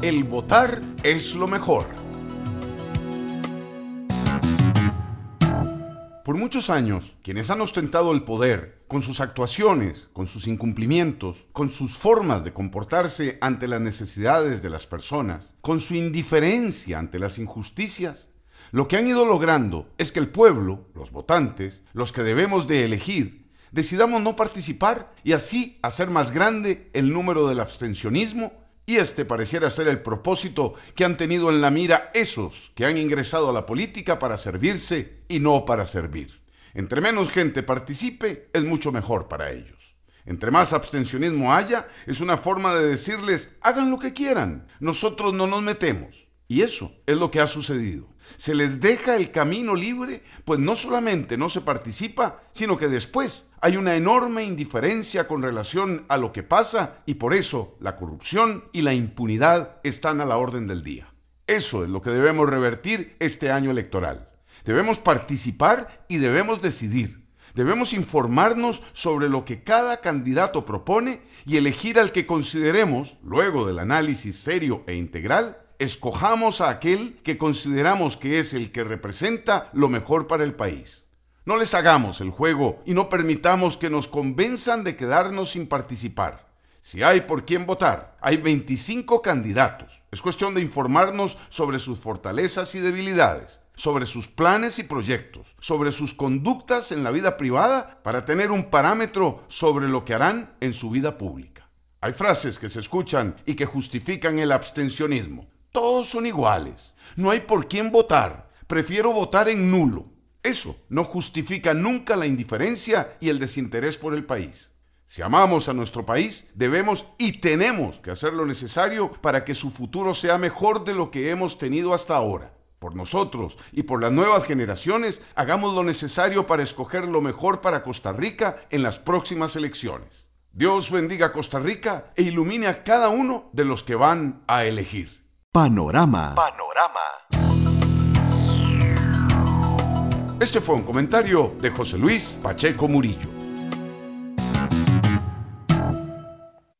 el votar es lo mejor. Por muchos años, quienes han ostentado el poder, con sus actuaciones, con sus incumplimientos, con sus formas de comportarse ante las necesidades de las personas, con su indiferencia ante las injusticias, lo que han ido logrando es que el pueblo, los votantes, los que debemos de elegir, decidamos no participar y así hacer más grande el número del abstencionismo, y este pareciera ser el propósito que han tenido en la mira esos que han ingresado a la política para servirse y no para servir. Entre menos gente participe, es mucho mejor para ellos. Entre más abstencionismo haya, es una forma de decirles, hagan lo que quieran, nosotros no nos metemos. Y eso es lo que ha sucedido. Se les deja el camino libre, pues no solamente no se participa, sino que después hay una enorme indiferencia con relación a lo que pasa y por eso la corrupción y la impunidad están a la orden del día. Eso es lo que debemos revertir este año electoral. Debemos participar y debemos decidir. Debemos informarnos sobre lo que cada candidato propone y elegir al que consideremos, luego del análisis serio e integral, escojamos a aquel que consideramos que es el que representa lo mejor para el país. No les hagamos el juego y no permitamos que nos convenzan de quedarnos sin participar. Si hay por quién votar, hay 25 candidatos. Es cuestión de informarnos sobre sus fortalezas y debilidades, sobre sus planes y proyectos, sobre sus conductas en la vida privada para tener un parámetro sobre lo que harán en su vida pública. Hay frases que se escuchan y que justifican el abstencionismo. Todos son iguales, no hay por quién votar, prefiero votar en nulo. Eso no justifica nunca la indiferencia y el desinterés por el país. Si amamos a nuestro país, debemos y tenemos que hacer lo necesario para que su futuro sea mejor de lo que hemos tenido hasta ahora. Por nosotros y por las nuevas generaciones, hagamos lo necesario para escoger lo mejor para Costa Rica en las próximas elecciones. Dios bendiga a Costa Rica e ilumine a cada uno de los que van a elegir. Panorama. Este fue un comentario de José Luis Pacheco Murillo.